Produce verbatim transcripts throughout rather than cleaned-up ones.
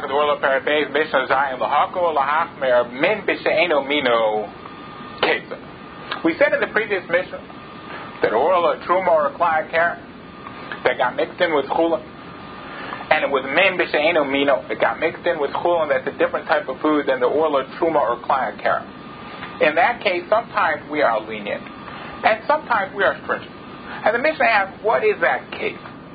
Second Orla Parabase Mishnah Zayin Lahako Lahachmer Min Bishaino Mino Kesa. We said in the previous Mishnah that Orla Truma or Klai Karen that got mixed in with Chulin, and it was Min Bishaino Mino, it got mixed in with Chulin, that's a different type of food than the Orla Truma or Klai Karen. In that case, sometimes we are lenient, and sometimes we are stringent. And the Mishnah asks, what is that case?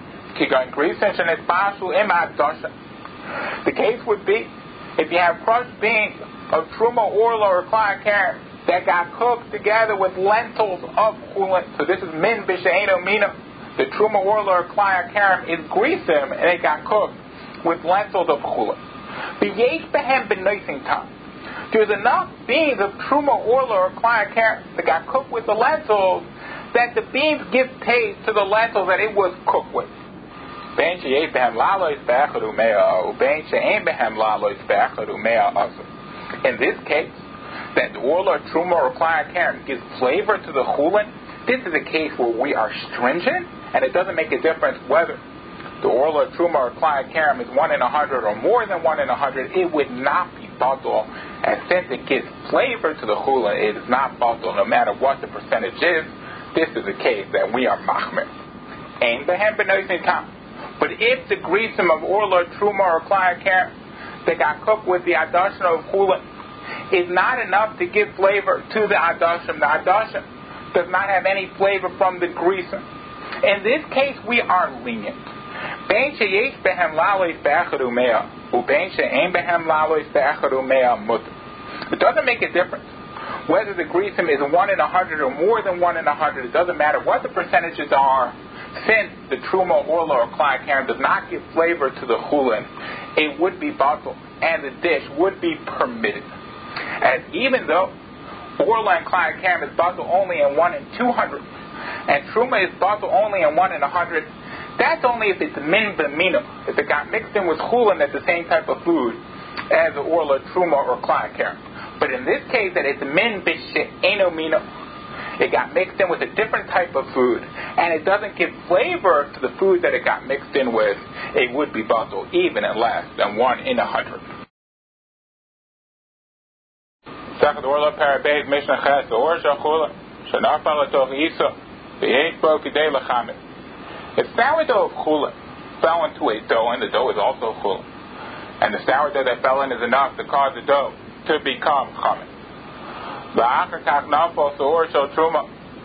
The case would be if you have crushed beans of Truma, Orla, or Klai Karen that got cooked together with lentils of Chulin. So this is Min Bishaino Mino. The Truma, Orla, or Klai Karen is grisim, and it got cooked with lentils of Chulin. There's enough beans of Truma, Orla, or Klai Karen that got cooked with the lentils that the beans give taste to the lentils that it was cooked with. In this case, that the Orla, Truma, or Klai Karen gives flavor to the Chulin, this is a case where we are stringent, and it doesn't make a difference whether the Orla, Truma, or Klai Karen is one in a hundred or more than one in a hundred. It would not be batul, and since it gives flavor to the Chulin, it is not batul no matter what the percentage is. This is a case that we are machmir. Ein behem benoisin tam. But if the grisim of Orla, Truma, or Klai Karen that got cooked with the adashim of Chulin is not enough to give flavor to the adashim, the adashim does not have any flavor from the grisim. In this case, we are lenient. It doesn't make a difference whether the grisim is one in a hundred or more than one in a hundred. It doesn't matter what the percentages are. Since the Truma, Orla, or Klai Karen does not give flavor to the Chulin, it would be batul, and the dish would be permitted. As even though Orla and Klai Karen is batul only in one in two hundred, and Truma is batul only in one in a hundred, that's only if it's min b'mino, if it got mixed in with Chulin as the same type of food as the Orla, Truma, or Klai Karen. But in this case, that it's min b'she'eno mino, it got mixed in with a different type of food, and it doesn't give flavor to the food that it got mixed in with, it would be batul even at less than one in a hundred. Second Orla Parabes Mishnah Ches Or Shachula Shanafal Atoch Isa V'Yesh Bo Kidei Lachamit. If sourdough of Chulin fell into a dough, and the dough is also Chulin, and the sourdough that fell in is enough to cause the dough to become chametz. V'achar kach nafal seor shel truma,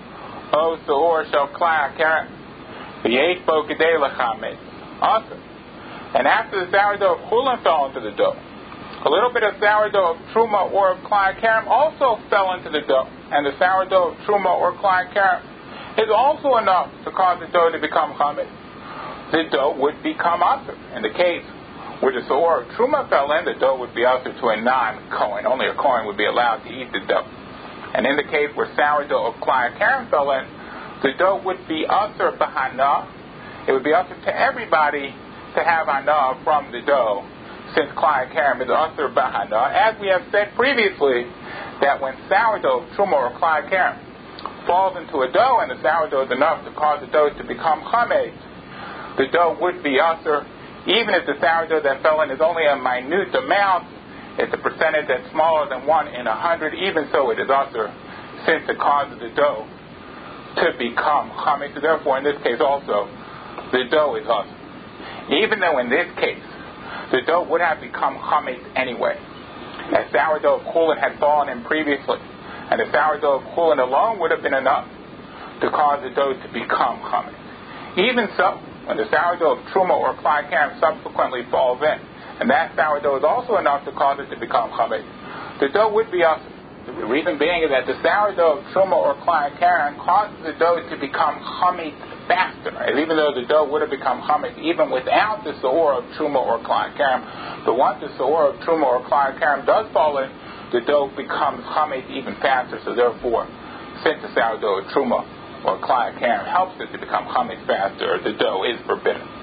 o seor shel klai karen, v'yesh bo kedei lechametz. Awesome. And after the sourdough of Chulin fell into the dough, a little bit of sourdough of truma or of klai karen also fell into the dough, and the sourdough of truma or klai karen is also enough to cause the dough to become chametz. The dough would become asur. In the case where the seor of truma fell in, the dough would be asur to a non-kohen. Only a kohen would be allowed to eat the dough. And in the case where sourdough of klai karen fell in, the dough would be asur b'hana. It would be asur to everybody to have hana from the dough, since klai karen is asur b'hana. As we have said previously, that when sourdough of truma or klai karen falls into a dough, and the sourdough is enough to cause the dough to become chametz, the dough would be asur, even if the sourdough that fell in is only a minute amount. It's a percentage that's smaller than one in a hundred. Even so, it is asur, since it causes the dough to become chametz. So therefore, in this case also, the dough is asur. Even though in this case, the dough would have become chametz anyway, as sourdough of Chulin had fallen in previously, and the sourdough of Chulin alone would have been enough to cause the dough to become chametz. Even so, when the sourdough of truma or klai karen subsequently falls in, and that sourdough is also enough to cause it to become chametz, the dough would be asur. The reason being is that the sourdough of truma or klai karen causes the dough to become chametz faster. And even though the dough would have become chametz even without the seor of truma or klai karen, but once the seor of truma or klai karen does fall in, the dough becomes chametz even faster. So therefore, since the sourdough of truma or klai karen helps it to become chametz faster, the dough is forbidden.